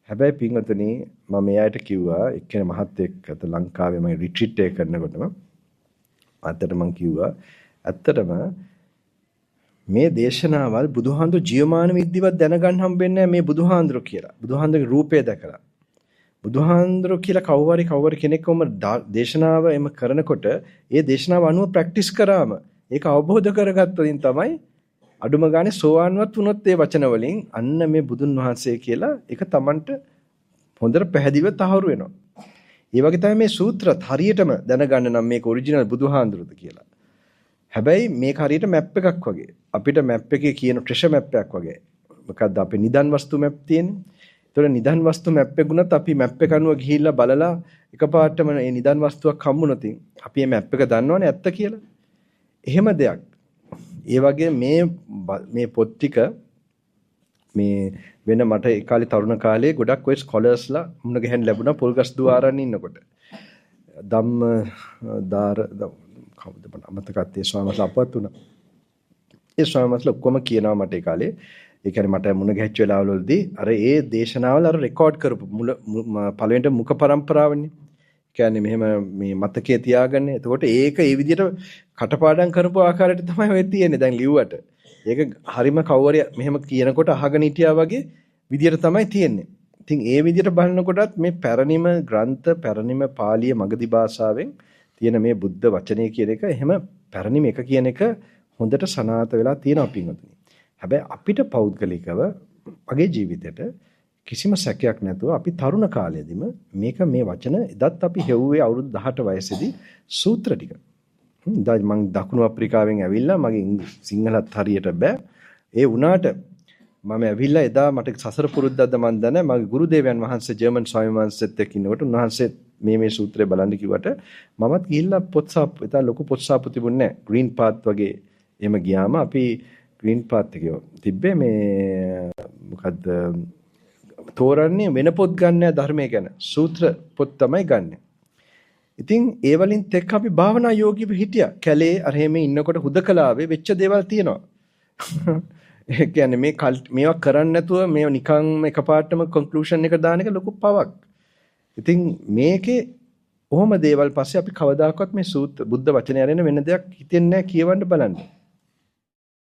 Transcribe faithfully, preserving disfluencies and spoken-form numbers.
හැබැයි පින්වතුනි මම මෙයාට කිව්වා එක්කෙනා මහත්තයෙක් අත ලංකාවේ මම රිට්‍රීට් එක කරනකොටම අතට මම කිව්වා ඇත්තටම මේ දේශනාවල් බුදුහාඳුර ජීවමාන විද්‍යාවත් දැනගන්න හම්බෙන්නේ මේ බුදුහාඳුර කියලා. බුදුහාඳුරගේ රූපය දැකලා. බුදුහාඳුර කියලා කවුරුහරි කවුරු කෙනෙක්වම දේශනාව එම කරනකොට ඒ දේශනාව අනුව ප්‍රැක්ටිස් කරාම ඒක අවබෝධ කරගත්තොතින් තමයි අඩුම ගානේ සෝවාන්වත් වුණොත් ඒ වචන වලින් අන්න මේ බුදුන් වහන්සේ කියලා ඒක Tamanට හොඳට පැහැදිලිව තහවුරු වෙනවා. ඒ වගේ තමයි මේ සූත්‍රත් හරියටම දැනගන්න නම් මේක ඔරිජිනල් බුදුහාඳුරද කියලා. හැබැයි මේක හරියට මැප් එකක් වගේ. අපිට මැප් එකේ කියන ට්‍රෙෂර් මැප් එකක් වගේ. මොකද්ද අපේ නිදන් වස්තු මැප් තියෙන්නේ. ඒතකොට නිදන් වස්තු මැප් එක ගුණත් අපි මැප් එක අනුව ගිහිල්ලා බලලා එකපාරටම මේ නිදන් වස්තුවක් හම්බුනොත් අපි මේ මැප් එක දන්නවනේ ඇත්ත කියලා. එහෙම දෙයක්. ඒ වගේ මේ මේ පොත් ටික මේ වෙන මට ඒ කාලේ තරුණ කාලේ ගොඩක් ඔය ස්කෝලර්ස්ලා මුණ ගැහෙන්න ලැබුණා පොල්ගස් දුආරන් ඉන්නකොට. ධම්ම දාර කවුද මට අමතකත් ඒ ස්වාමීන් වහන්සේ අපවත් වුණා. ඒ ස්වාමීන් වහන්සේ ඔක්කොම කියනවා මට ඒ කාලේ. ඒ කියන්නේ මට මුණ ගැහිච්ච වෙලාවවලදී අර ඒ දේශනාවල අර රෙකෝඩ් කරපු මුල පළවෙනිට මුඛ පරම්පරාවනේ. කියන්නේ මෙහෙම මේ මතකයේ තියාගන්න. එතකොට ඒක ඒ විදිහට කටපාඩම් කරපු ආකාරයට තමයි ඔය තියෙන්නේ දැන් ලිව්වට. ඒක හරිම කවුරු මෙහෙම කියනකොට අහගෙන හිටියා වගේ විදිහට තමයි තියෙන්නේ. ඉතින් ඒ විදිහට බලනකොටත් මේ පැරණිම ග්‍රන්ථ පැරණිම පාලිය මගධි භාෂාවෙන් තියෙන මේ බුද්ධ වචනය කියන එක එහෙම පැරණිම එක කියන එක හොඳට සනාථ වෙලා තියෙනවා පින්වතුනි. හැබැයි අපිට පෞද්ගලිකව මගේ ජීවිතේට කිසිම සැකයක් නැතුව අපි තරුණ කාලයේදීම මේක මේ වචන එදත් අපි හෙව්වේ අවුරුදු දහඅට වයසේදී සූත්‍ර ටික. දැන් මම දකුණු අප්‍රිකාවෙන් ඇවිල්ලා මගේ සිංහලත් හරියට බෑ. ඒ වුණාට මම ඇවිල්ලා එදා මට සසර පුරුද්දක්ද මන් දන්නේ මගේ ගුරු දේවයන් වහන්සේ ජර්මන් ස්වාමීන් වහන්සේත් එක්ක ඉන්නකොට උන්වහන්සේ මේ මේ සූත්‍රය බලන්න කිව්වට මමත් ගිහිල්ලා පොත් සාප්පු එතන ලොකු පොත් සාප්පු තිබුණේ නැහැ. ග්‍රීන් පාත් වගේ එහෙම ගියාම අපි ග්‍රීන් පාත් එකේ තිබ්බේ මේ මොකද්ද තෝරන්නේ වෙන පොත් ගන්න ධර්මය ගැන සූත්‍ර පොත් තමයි ගන්න. ඉතින් ඒ වලින් තෙක් අපි භාවනා යෝගීව හිටියා. කැලේ අර එහෙම ඉන්නකොට හුදකලාවේ වෙච්ච දේවල් තියෙනවා. ඒ කියන්නේ මේ මේවා කරන්නේ නැතුව මේව නිකන් එකපාරටම කන්ක්ලූෂන් එක දාන එක ලොකු පවක්. ඉතින් මේකේ ඔහොම දේවල් පස්සේ අපි කවදාකවත් මේ සූත්‍ර බුද්ධ වචනය අරගෙන වෙන දෙයක් හිතෙන්නේ නැහැ කියවන්න බලන්න.